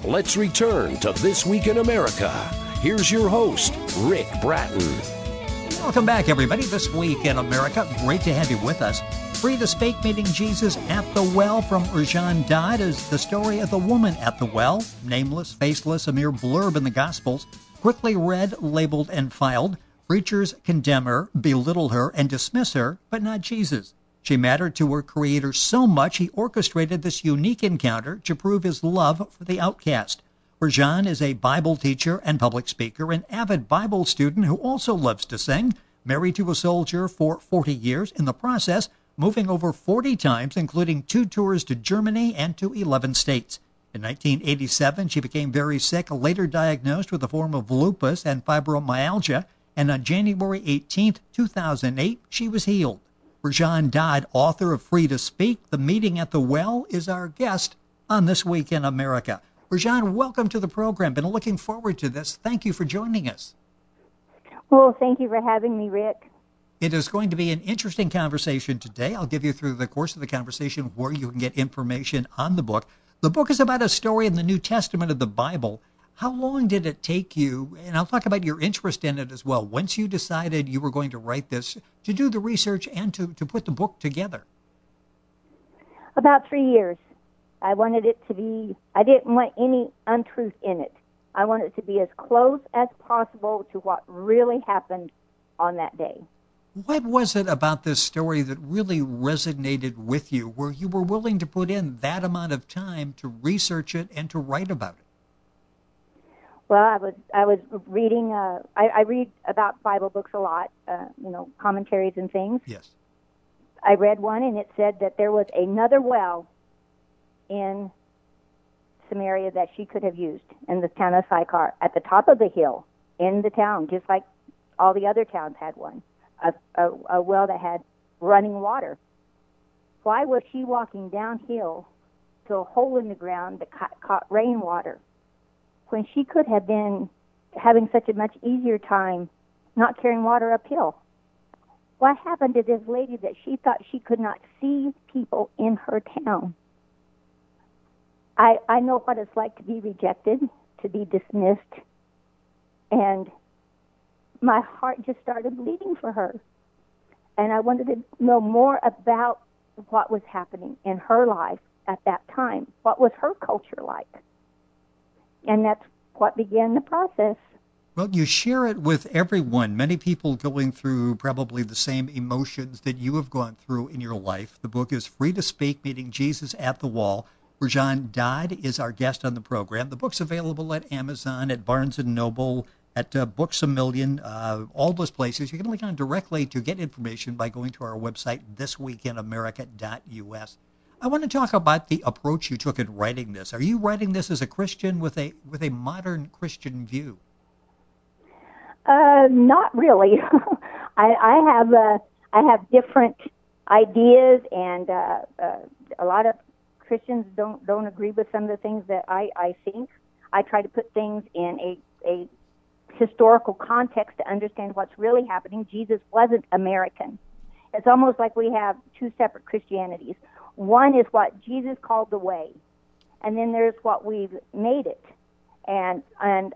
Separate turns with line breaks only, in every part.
Let's return to This Week in America. Here's your host, Rick Bratton.
Welcome back, everybody. This Week in America. Great to have you with us. Free to Speak, Meeting Jesus at the Well from Rajan Dodd is the story of the woman at the well. Nameless, faceless, a mere blurb in the Gospels. Quickly read, labeled, and filed. Preachers condemn her, belittle her, and dismiss her, but not Jesus. She mattered to her Creator so much he orchestrated this unique encounter to prove his love for the outcast. Rajan is a Bible teacher and public speaker, an avid Bible student who also loves to sing, married to a soldier for 40 years, in the process moving over 40 times, including 2 tours to Germany and to 11 states. In 1987, she became very sick, later diagnosed with a form of lupus and fibromyalgia, and on January 18, 2008, she was healed. Rajan Dodd, author of Free to Speak, The Meeting at the Well, is our guest on This Week in America. Rajan, welcome to the program. Been looking forward to this. Thank you for joining us.
Well, thank you for having me, Rick.
It is going to be an interesting conversation today. I'll give you through the course of the conversation where you can get information on the book. The book is about a story in the New Testament of the Bible. How long did it take you, and I'll talk about your interest in it as well, once you decided you were going to write this, to do the research and to put the book together?
About 3 years. I wanted it to be, I didn't want any untruth in it. I wanted it to be as close as possible to what really happened on that day.
What was it about this story that really resonated with you, where you were willing to put in that amount of time to research it and to write about it?
Well, I was reading, I read about Bible books a lot, commentaries and things.
Yes.
I read one and it said that there was another well in Samaria that she could have used in the town of Sychar, at the top of the hill in the town, just like all the other towns had one, a well that had running water. Why was she walking downhill to a hole in the ground that caught rainwater, when she could have been having such a much easier time not carrying water uphill? What happened to this lady that she thought she could not see people in her town? I know what it's like to be rejected, to be dismissed, and my heart just started bleeding for her. And I wanted to know more about what was happening in her life at that time. What was her culture like? And that's what began the process.
Well, you share it with everyone, many people going through probably the same emotions that you have gone through in your life. The book is Free to Speak, Meeting Jesus at the Well. Rajan Dodd is our guest on the program. The book's available at Amazon, at Barnes & Noble, at Books A Million, all those places. You can link on directly to get information by going to our website, thisweekinamerica.us. I want to talk about the approach you took in writing this. Are you writing this as a Christian with a modern Christian view?
Not really. I have different ideas, and a lot of Christians don't agree with some of the things that I think. I try to put things in a historical context to understand what's really happening. Jesus wasn't American. It's almost like we have two separate Christianities. One is what Jesus called the way, and then there's what we've made it. So I'm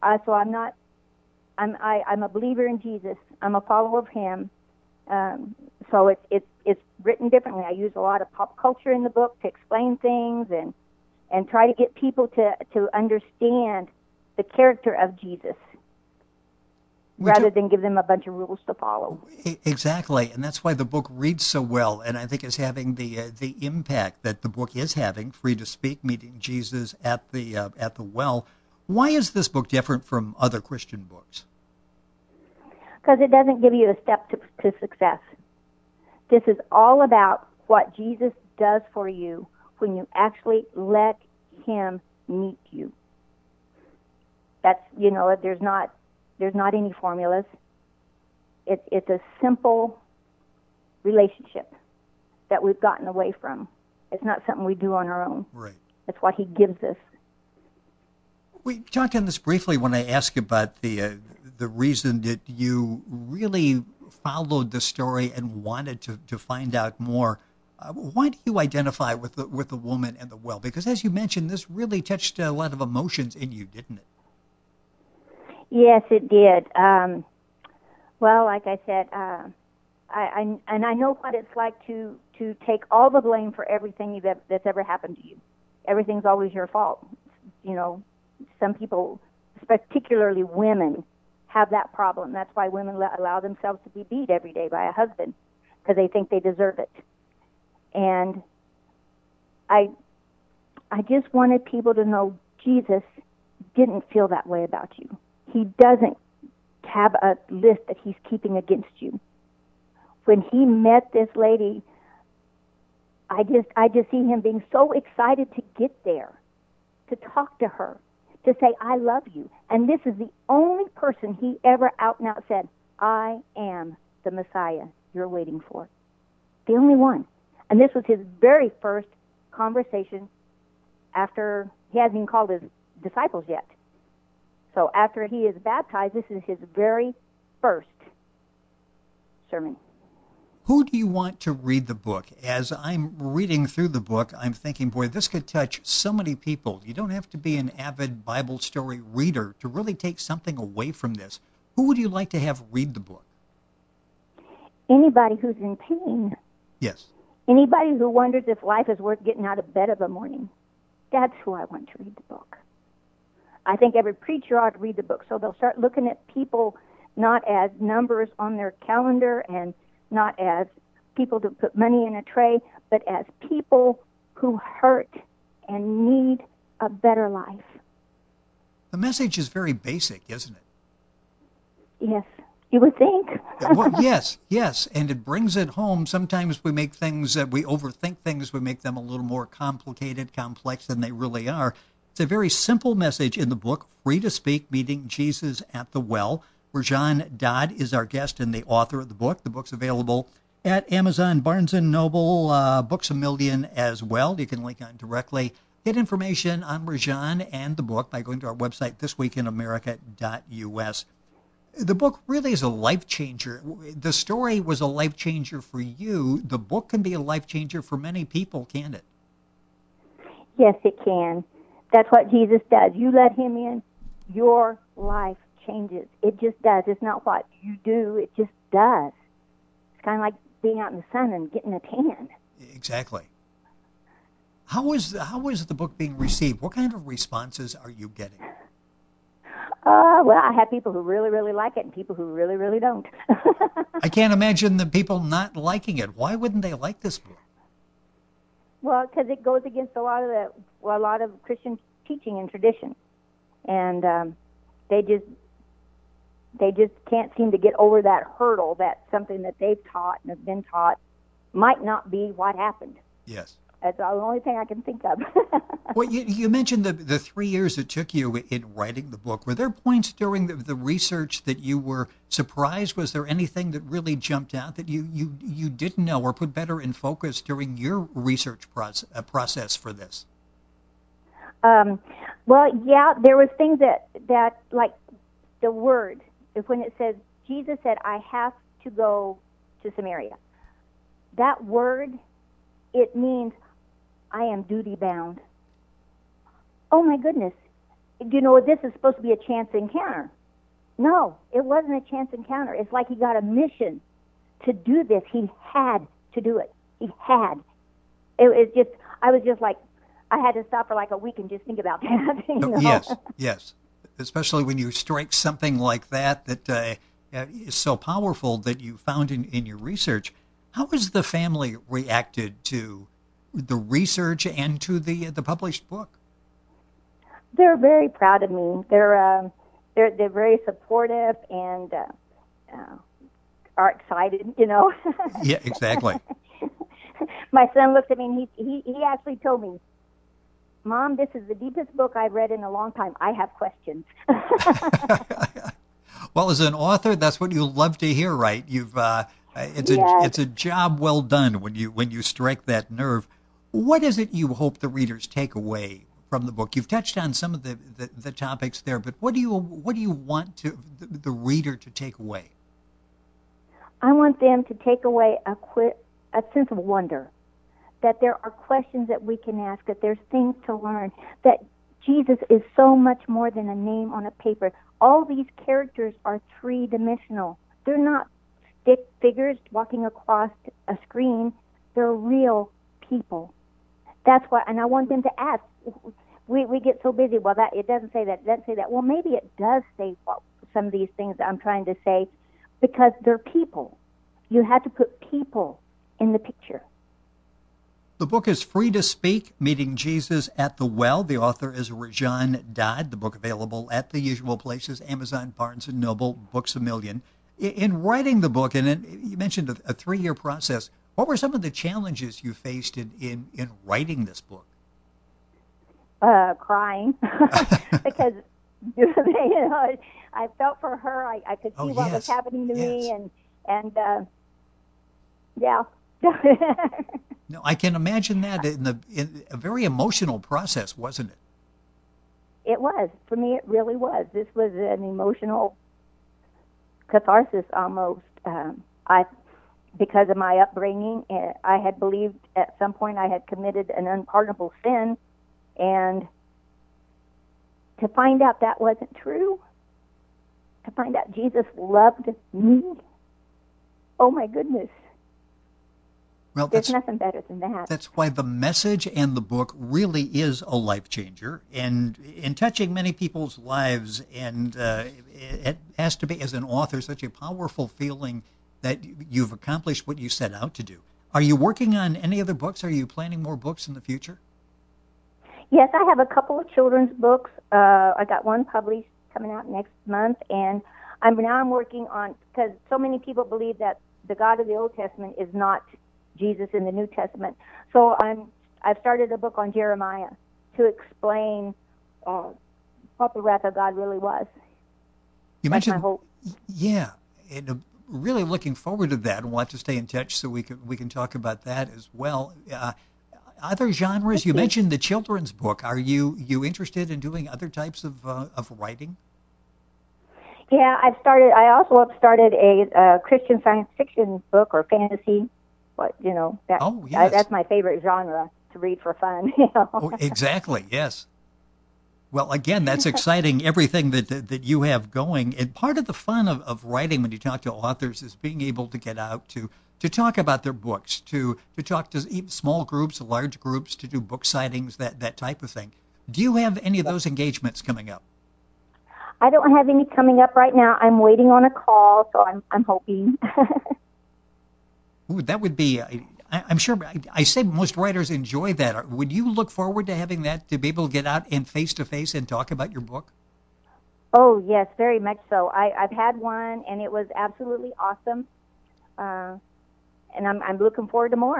a believer in Jesus. I'm a follower of Him. So it's written differently. I use a lot of pop culture in the book to explain things and try to get people to understand the character of Jesus, rather than give them a bunch of rules to follow.
Exactly, and that's why the book reads so well, and I think is having the impact that the book is having. Free to Speak, Meeting Jesus at the Well. Why is this book different from other Christian books?
Because it doesn't give you a step to success. This is all about what Jesus does for you when you actually let Him meet you. That's, there's not any formulas. It's a simple relationship that we've gotten away from. It's not something we do on our own.
Right.
It's what He gives us.
We talked on this briefly when I asked about the reason that you really followed the story and wanted to find out more. Why do you identify with the woman at the well? Because as you mentioned, this really touched a lot of emotions in you, didn't it?
Yes, it did. Well, like I said, I know what it's like to take all the blame for everything that's ever happened to you. Everything's always your fault. You know, some people, particularly women, have that problem. That's why women allow themselves to be beat every day by a husband, because they think they deserve it. And I just wanted people to know Jesus didn't feel that way about you. He doesn't have a list that he's keeping against you. When he met this lady, I just see him being so excited to get there, to talk to her, to say, I love you. And this is the only person he ever out and out said, I am the Messiah you're waiting for. The only one. And this was his very first conversation after he hasn't even called his disciples yet. So after he is baptized, this is his very first sermon.
Who do you want to read the book? As I'm reading through the book, I'm thinking, boy, this could touch so many people. You don't have to be an avid Bible story reader to really take something away from this. Who would you like to have read the book?
Anybody who's in pain.
Yes.
Anybody who wonders if life is worth getting out of bed of a morning. That's who I want to read the book. I think every preacher ought to read the book, so they'll start looking at people not as numbers on their calendar and not as people to put money in a tray, but as people who hurt and need a better life.
The message is very basic, isn't it?
Yes, you would think.
Well, yes, and it brings it home. Sometimes we make things, we overthink things, we make them a little more complicated, complex than they really are. It's a very simple message in the book, Free to Speak, Meeting Jesus at the Well. Rajan Dodd is our guest and the author of the book. The book's available at Amazon, Barnes & Noble, Books A Million as well. You can link on directly. Get information on Rajan and the book by going to our website, thisweekinamerica.us. The book really is a life changer. The story was a life changer for you. The book can be a life changer for many people, can't it?
Yes, it can. That's what Jesus does. You let him in, your life changes. It just does. It's not what you do. It just does. It's kind of like being out in the sun and getting a tan.
Exactly. How is the book being received? What kind of responses are you getting?
Well, I have people who really, really like it and people who really, really don't.
I can't imagine the people not liking it. Why wouldn't they like this book?
Well, because it goes against a lot of Christian teaching and tradition, and they just can't seem to get over that hurdle that something that they've taught and have been taught might not be what happened.
Yes.
That's the only thing I can think of.
Well, you mentioned the 3 years it took you in writing the book. Were there points during the research that you were surprised? Was there anything that really jumped out that you didn't know or put better in focus during your research process for this?
Well, yeah, there was things that like the word, when it says, Jesus said, I have to go to Samaria. That word, it means I am duty bound. Oh my goodness. You know, this is supposed to be a chance encounter. No, it wasn't a chance encounter. It's like he got a mission to do this. He had to do it. He had. It was just, I was just like, I had to stop for like a week and just think about that. You know?
Yes. Especially when you strike something like that is so powerful that you found in your research. How has the family reacted to the research and to the published book?
They're very proud of me. They're very supportive and are excited. You know.
Yeah, exactly.
My son looked at me and he actually told me, Mom, this is the deepest book I've read in a long time. I have questions.
Well, as an author, that's what you love to hear, right? It's a job well done when you strike that nerve. What is it you hope the readers take away from the book? You've touched on some of the topics there, but what do you want the reader to take away?
I want them to take away a sense of wonder. that there are questions that we can ask, that there's things to learn, that Jesus is so much more than a name on a paper. All these characters are three-dimensional. They're not stick figures walking across a screen. They're real people. That's why, and I want them to ask. We get so busy. Well, that it doesn't say that. It doesn't say that. Well, maybe it does say some of these things that I'm trying to say, because they're people. You have to put people in the picture.
The book is Free to Speak, Meeting Jesus at the Well. The author is Rajan Dodd. The book available at the usual places, Amazon, Barnes & Noble, Books A Million. In writing the book, and you mentioned a 3-year process, what were some of the challenges you faced in writing this book?
Crying. Because, you know, I felt for her. I could see what was happening to me, and yeah.
No, I can imagine that in a very emotional process, wasn't it?
It was. For me, it really was. This was an emotional catharsis almost. Because of my upbringing, I had believed at some point I had committed an unpardonable sin, and to find out that wasn't true, to find out Jesus loved me, oh my goodness.
Well,
there's nothing better than that.
That's why the message and the book really is a life changer, and in touching many people's lives, and it has to be, as an author, such a powerful feeling that you've accomplished what you set out to do. Are you working on any other books? Are you planning more books in the future?
Yes, I have a couple of children's books. I got one published coming out next month, and I'm working on, because so many people believe that the God of the Old Testament is not Jesus in the New Testament. So I've started a book on Jeremiah to explain what the wrath of God really was.
You
That's
mentioned,
my hope.
Yeah, and really looking forward to that. We'll have to stay in touch so we can talk about that as well. Other genres, you mentioned the children's book. Are you interested in doing other types of writing?
Yeah, I also have started a Christian science fiction book, or fantasy. But that's my favorite genre to read for fun. You know?
Oh, exactly. Yes. Well, again, that's exciting. Everything that you have going, and part of the fun of writing when you talk to authors is being able to get out to talk about their books, to talk to even small groups, large groups, to do book sightings, that type of thing. Do you have any of those engagements coming up?
I don't have any coming up right now. I'm waiting on a call, so I'm hoping.
Ooh, that would be, I'm sure, I say most writers enjoy that. Would you look forward to having that, to be able to get out and face-to-face and talk about your book?
Oh, yes, very much so. I've had one, and it was absolutely awesome. And I'm looking forward to more.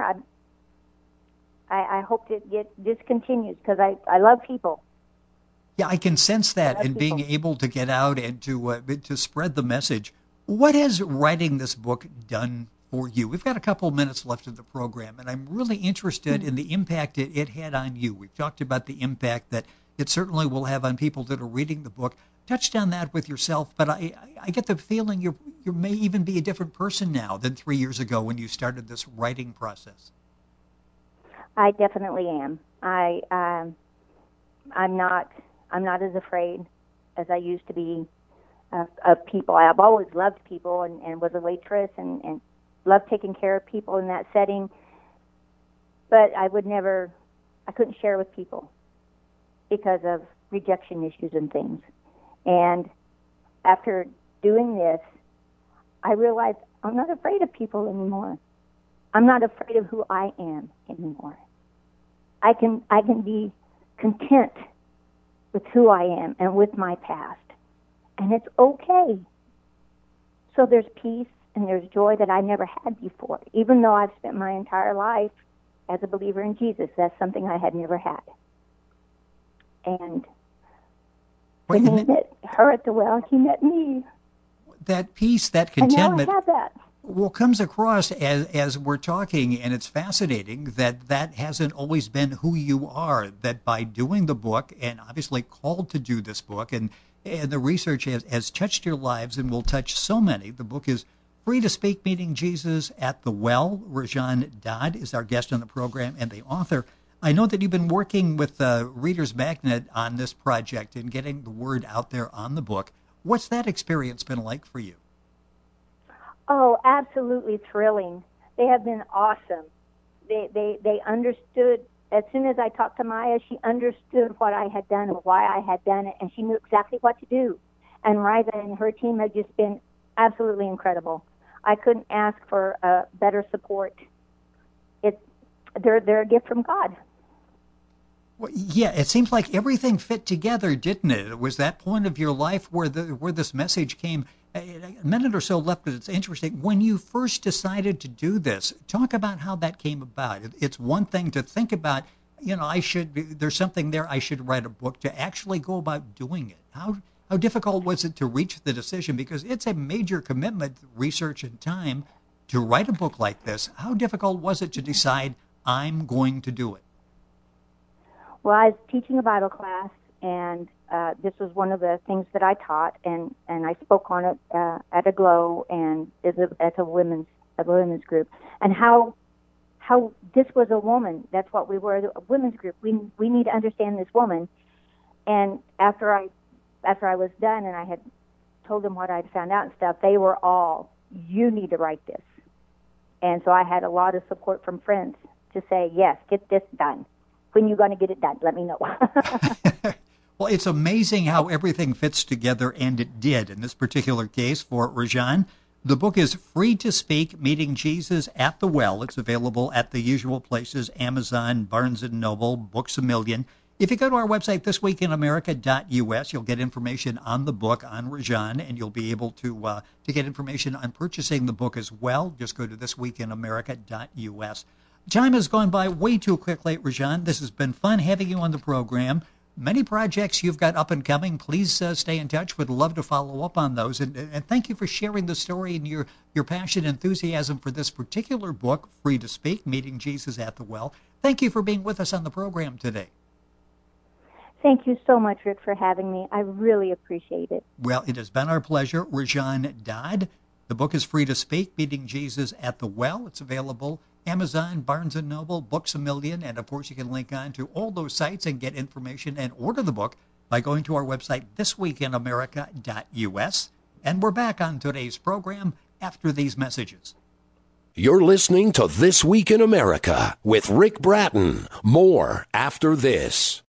I hope this continues, because I love people.
Yeah, I can sense that, and being able to get out and to spread the message. What has writing this book done for you? We've got a couple minutes left of the program, and I'm really interested in the impact it had on you. We've talked about the impact that it certainly will have on people that are reading the book. Touched on that with yourself, but I get the feeling you may even be a different person now than 3 years ago when you started this writing process.
I definitely am. I'm not as afraid as I used to be of people. I've always loved people and was a waitress and loved taking care of people in that setting, but I couldn't share with people because of rejection issues and things. And after doing this, I realized I'm not afraid of people anymore. I'm not afraid of who I am anymore. I can be content with who I am and with my past, and it's okay. So there's peace and there's joy that I never had before. Even though I've spent my entire life as a believer in Jesus, that's something I had never had. And when he met her at the well, he met me.
That peace, that contentment,
and now I have that.
Well, comes across as we're talking, and it's fascinating that hasn't always been who you are, that by doing the book, and obviously called to do this book, and the research has touched your lives and will touch so many. The book is Free to Speak, Meeting Jesus at the Well. Rajan Dodd is our guest on the program and the author. I know that you've been working with Reader's Magnet on this project and getting the word out there on the book. What's that experience been like for you?
Oh, absolutely thrilling. They have been awesome. They understood. As soon as I talked to Maya, she understood what I had done and why I had done it, and she knew exactly what to do. And Riza and her team have just been absolutely incredible. I couldn't ask for better support. They're a gift from God.
Well, yeah, it seems like everything fit together, didn't it? It was that point of your life where this message came. A minute or so left, but it's interesting. When you first decided to do this, talk about how that came about. It's one thing to think about, there's something there, I should write a book, to actually go about doing it. How difficult was it to reach the decision? Because it's a major commitment, research and time, to write a book like this. How difficult was it to decide, I'm going to do it?
Well, I was teaching a Bible class, and this was one of the things that I taught, and I spoke on it at a Glow and as a women's group, and how this was a woman. That's what we were, a women's group. We need to understand this woman. And after I was done and I had told them what I'd found out and stuff, they were all, you need to write this. And so I had a lot of support from friends to say, yes, get this done. When you're going to get it done, let me know.
Well, it's amazing how everything fits together, and it did in this particular case for Rajan. The book is Free to Speak, Meeting Jesus at the Well. It's available at the usual places, Amazon, Barnes & Noble, Books A Million. If you go to our website, thisweekinamerica.us, you'll get information on the book, on Rajan, and you'll be able to get information on purchasing the book as well. Just go to thisweekinamerica.us. Time has gone by way too quickly, Rajan. This has been fun having you on the program. Many projects you've got up and coming. Please stay in touch. Would love to follow up on those. And thank you for sharing the story and your passion and enthusiasm for this particular book, Free to Speak, Meeting Jesus at the Well. Thank you for being with us on the program today.
Thank you so much, Rick, for having me. I really appreciate it.
Well, it has been our pleasure. Rajan Dodd. The book is Free to Speak, Meeting Jesus at the Well. It's available Amazon, Barnes & Noble, Books A Million, and of course you can link on to all those sites and get information and order the book by going to our website, thisweekinamerica.us. And we're back on today's program after these messages.
You're listening to This Week in America with Rick Bratton. More after this.